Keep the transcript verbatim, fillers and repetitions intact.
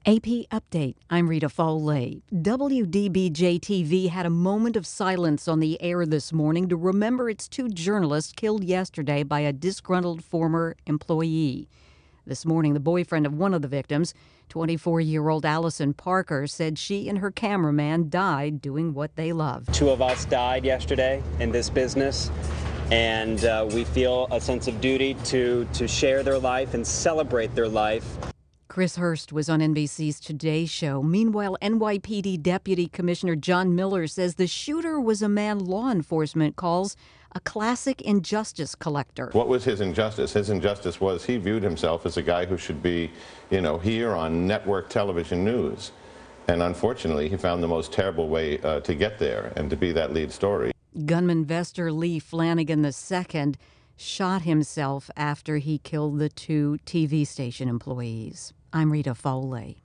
A P Update. I'm Rita Foley. W D B J T V had a moment of silence on the air this morning to remember its two journalists killed yesterday by a disgruntled former employee. This morning, the boyfriend of one of the victims, twenty-four-year-old Allison Parker, said she and her cameraman died doing what they love. Two of us died yesterday in this business, and uh, we feel a sense of duty to, to share their life and celebrate their life. Chris Hurst was on N B C's Today Show. Meanwhile, N Y P D Deputy Commissioner John Miller says the shooter was a man law enforcement calls a classic injustice collector. What was his injustice? His injustice was he viewed himself as a guy who should be, you know, here on network television news. And unfortunately, he found the most terrible way uh, to get there and to be that lead story. Gunman Vester Lee Flanagan the second shot himself after he killed the two T V station employees. I'm Rita Foley.